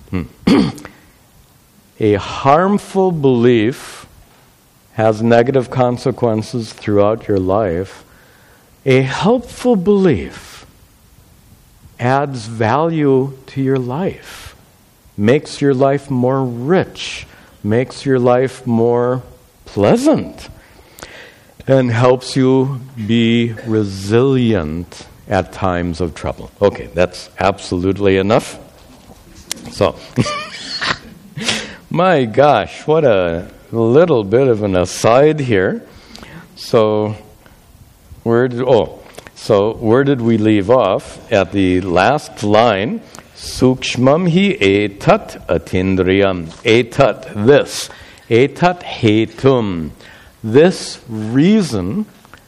Speaker 1: a harmful belief has negative consequences throughout your life. A helpful belief adds value to your life, makes your life more rich, makes your life more pleasant, and helps you be resilient at times of trouble. Okay, that's absolutely enough. So, my gosh, what a little bit of an aside here. So, where did we leave off? At the last line, Sukshmam hi etat atindriyam. Etat, this. Etat hetum. This reason,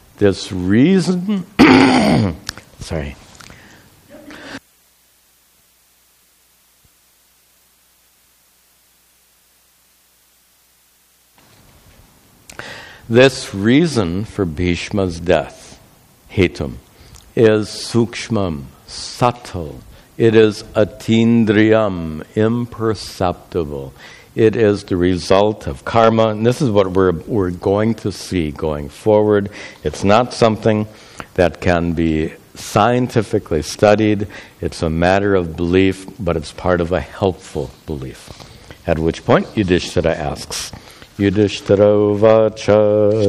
Speaker 1: sorry. This reason for Bhishma's death, hetum, is sukshmam, subtle, It is atindriyam, imperceptible. It is the result of karma, and this is what we're going to see going forward. It's not something that can be scientifically studied. It's a matter of belief, but it's part of a helpful belief. At which point, Yudhishthira asks, Yudhishthiro vacha,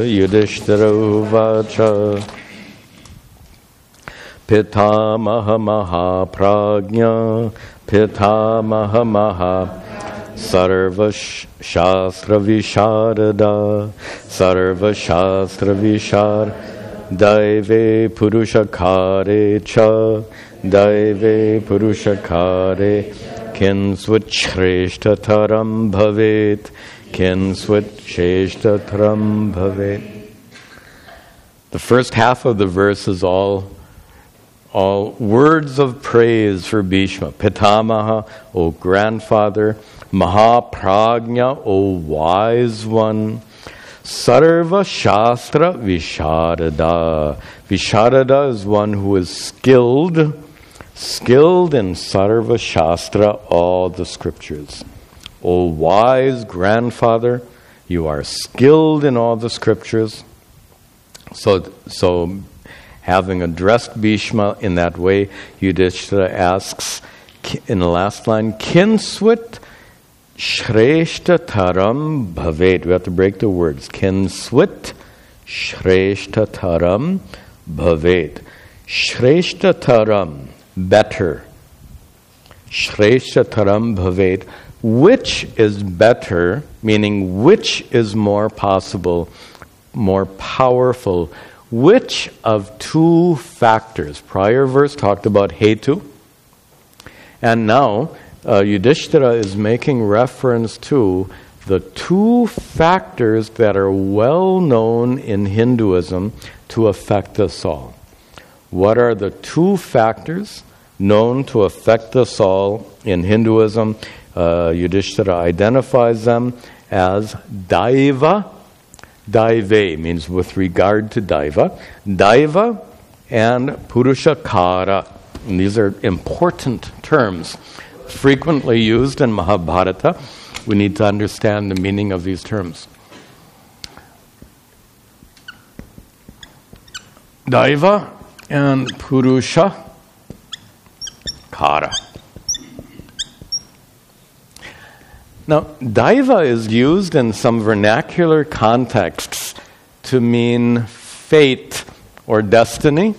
Speaker 1: Pitamaha Mahaprajna, Pitamaha Maha Sarva Shastra Visharada, Sarva Shastra Vishar, Daive Purushakare Cha, Daive Purushakare, Kinswit Shreshthataram Bhavet, Kinswit Shreshthataram Bhavet. The first half of the verse is all words of praise for Bhishma. Pitamaha, O grandfather. Mahaprajna, O wise one. Sarva Shastra Visharada. Visharada is one who is skilled in Sarva Shastra, all the scriptures. O wise grandfather, you are skilled in all the scriptures. So having addressed Bhishma in that way, Yudhishthira asks in the last line, Kinswit Shreshthataram Bhavet. We have to break the words. Kinswit Shreshthataram Bhavet. Shreshthataram, better. Shreshthataram Bhavet. Which is better, meaning which is more possible, more powerful. Which of two factors? Prior verse talked about hetu, and now Yudhishthira is making reference to the two factors that are well known in Hinduism to affect us all. What are the two factors known to affect us all in Hinduism? Yudhishthira identifies them as Daiva. Daive means with regard to Daiva. Daiva and Purushakara. And these are important terms, frequently used in Mahabharata. We need to understand the meaning of these terms. Daiva and Purushakara. Now, Daiva is used in some vernacular contexts to mean fate or destiny.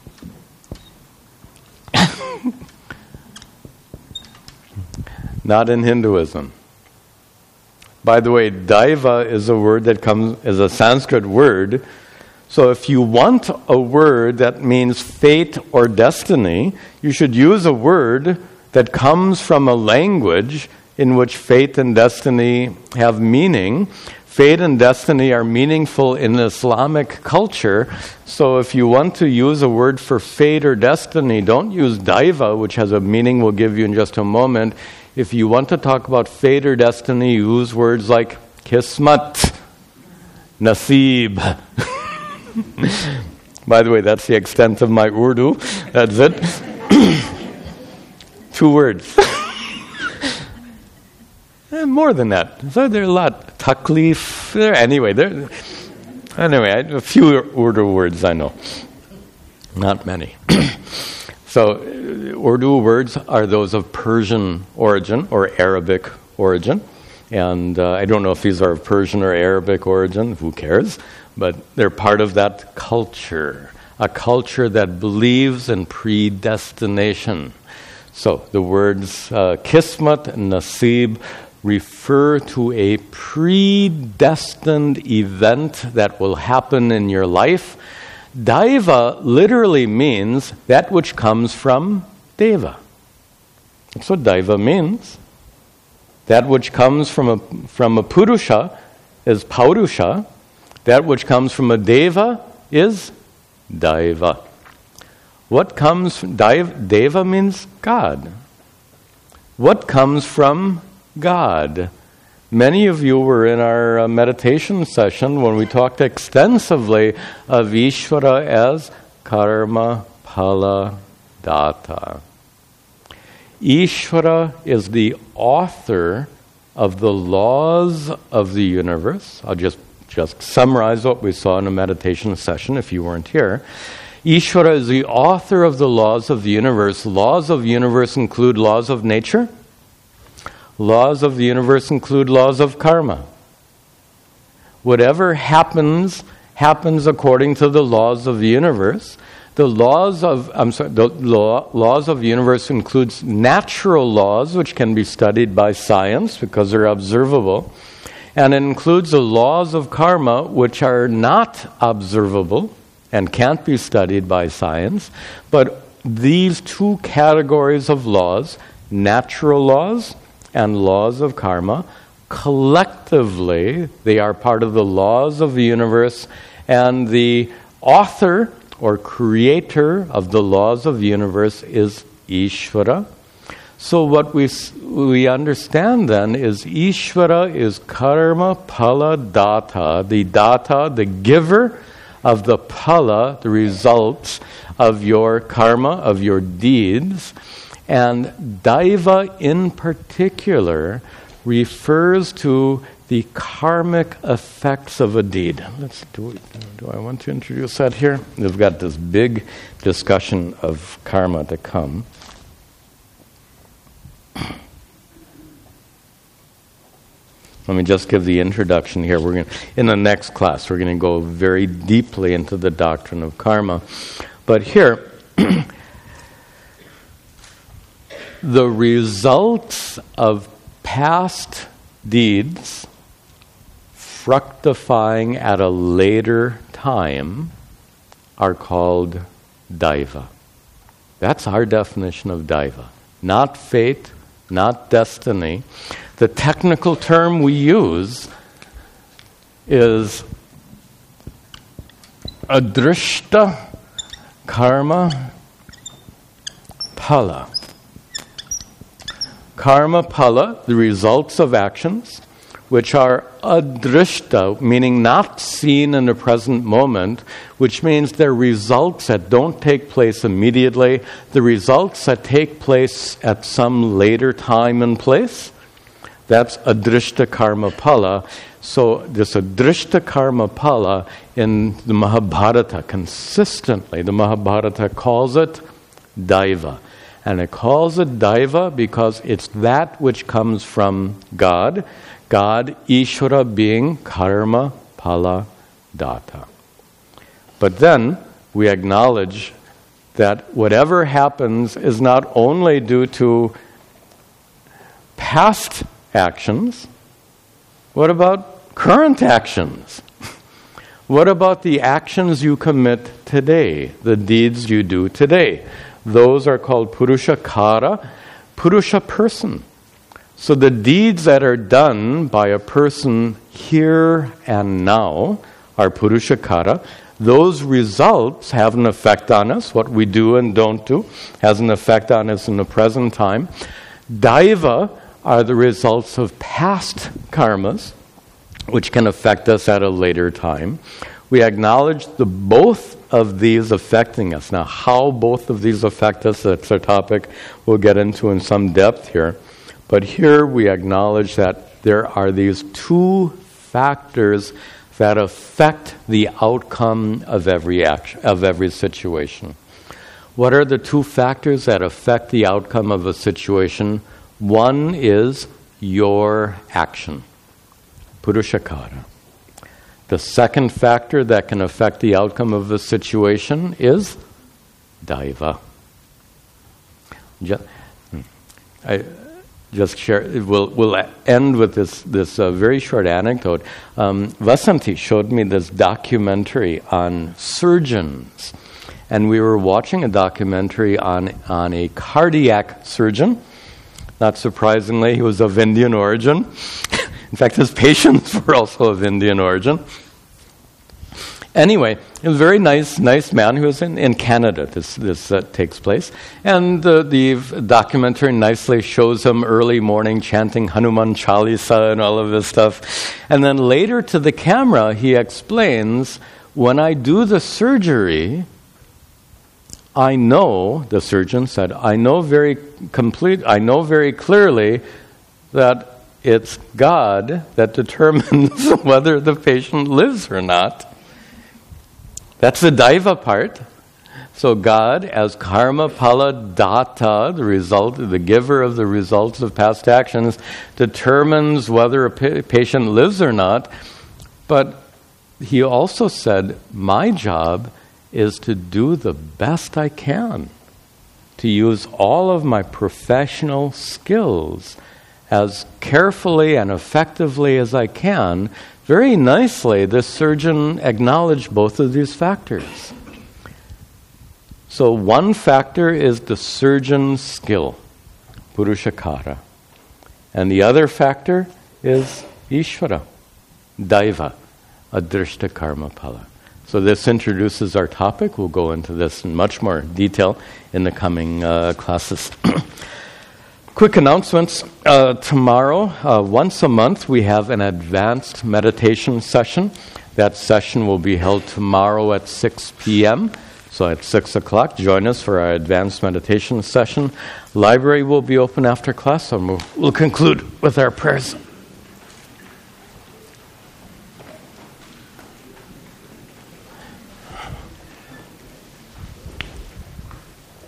Speaker 1: Not in Hinduism. By the way, Daiva is a word that is a Sanskrit word. So if you want a word that means fate or destiny, you should use a word that comes from a language in which fate and destiny have meaning. Fate and destiny are meaningful in Islamic culture. So if you want to use a word for fate or destiny, don't use Daiva, which has a meaning we'll give you in just a moment. If you want to talk about fate or destiny, use words like Kismat, Nasib. By the way, that's the extent of my Urdu. That's it. 2 words. More than that. So there are a lot. Taklif. Anyway, a few Urdu words I know. Not many. So Urdu words are those of Persian origin or Arabic origin. And I don't know if these are of Persian or Arabic origin. Who cares? But they're part of that culture. A culture that believes in predestination. So the words Kismat and Nasib refer to a predestined event that will happen in your life. Daiva literally means that which comes from Deva. That's what Daiva means. That which comes from a Purusha is Paurusha. That which comes from a Deva is Daiva. What comes from Deva means God. What comes from God? Many of you were in our meditation session when we talked extensively of Ishvara as Karma Phala Data. Ishvara is the author of the laws of the universe. I'll just summarize what we saw in a meditation session if you weren't here. Ishvara is the author of the laws of the universe. Laws of the universe include laws of nature. Laws of the universe include laws of karma. Whatever happens according to the laws of the universe. The laws of the universe includes natural laws, which can be studied by science because they're observable. And it includes the laws of karma, which are not observable and can't be studied by science. But these two categories of laws, natural laws and laws of karma, collectively, they are part of the laws of the universe, and the author or creator of the laws of the universe is Ishvara. So what we understand then is Ishvara is karma pala data, the giver of the pala, the results of your karma, of your deeds. And Daiva in particular refers to the karmic effects of a deed. Do I want to introduce that here? We've got this big discussion of karma to come. Let me just give the introduction here. In the next class, we're going to go very deeply into the doctrine of karma. But here, the results of past deeds fructifying at a later time are called daiva. That's our definition of daiva. Not fate, not destiny. The technical term we use is adrishta karma pala. Karma pala, the results of actions, which are adrishta, meaning not seen in the present moment, which means they're results that don't take place immediately, the results that take place at some later time and place. That's adrishta karma pala. So this adrishta karma pala in the Mahabharata, consistently, the Mahabharata calls it daiva. And it calls it daiva because it's that which comes from God. God, Ishvara being karma pala data. But then we acknowledge that whatever happens is not only due to past actions. What about current actions? What about the actions you commit today, the deeds you do today? Those are called Purusha Kara, Purusha person. So the deeds that are done by a person here and now are Purusha Kara. Those results have an effect on us. What we do and don't do has an effect on us in the present time. Daiva are the results of past karmas, which can affect us at a later time. We acknowledge the both of these affecting us. Now, how both of these affect us, that's a topic we'll get into in some depth here. But here we acknowledge that there are these two factors that affect the outcome of every action, of every situation. What are the two factors that affect the outcome of a situation? One is your action, Purushakara. The second factor that can affect the outcome of a situation is Daiva. We'll end with this very short anecdote. Vasanti showed me this documentary on surgeons. And we were watching a documentary on a cardiac surgeon. Not surprisingly, he was of Indian origin. In fact, his patients were also of Indian origin. Anyway, he was a very nice man who was in Canada. This takes place. And the documentary nicely shows him early morning chanting Hanuman Chalisa and all of this stuff. And then later to the camera, he explains, when I do the surgery, I know, the surgeon said, I know very clearly that it's God that determines whether the patient lives or not. That's the daiva part. So God, as karma pala data, the giver of the results of past actions, determines whether a patient lives or not. But he also said, my job is to do the best I can, to use all of my professional skills as carefully and effectively as I can. Very nicely, the surgeon acknowledged both of these factors. So one factor is the surgeon's skill, purushakara. And the other factor is Ishvara, daiva, adrishta karma pala. So this introduces our topic. We'll go into this in much more detail in the coming classes. Quick announcements. Tomorrow, once a month, we have an advanced meditation session. That session will be held tomorrow at 6 p.m., so at 6 o'clock, join us for our advanced meditation session. Library will be open after class, and we'll conclude with our prayers.